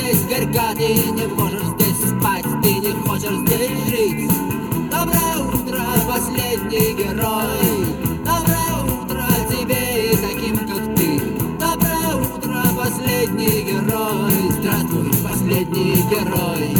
здесь горька, ты не можешь здесь спать, ты не хочешь здесь жить. Доброе утро, последний герой. Доброе утро тебе и таким, как ты. Доброе утро, последний герой. Здравствуй, последний герой.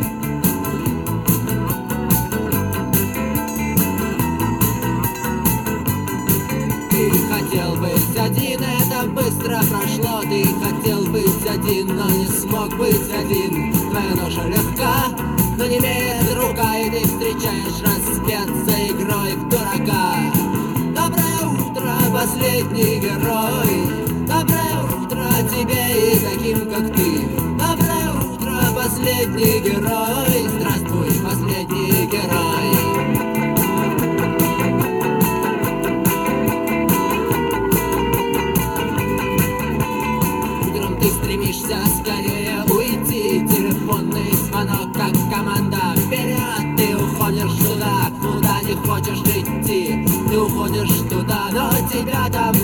Ты хотел быть один, это быстро прошло. Ты хотел быть один, но не смог быть один. Твоя ноша легка, но не имеет рука, и ты встречаешь рассвет за игрой в дурака. Доброе утро, последний герой. Доброе утро тебе и таким, как ты. Доброе утро, последний герой. Здравствуй, последний герой. Ты стремишься скорее уйти. Телефонный звонок, как команда вперед. Ты уходишь туда, куда не хочешь идти. Ты уходишь туда, но тебя там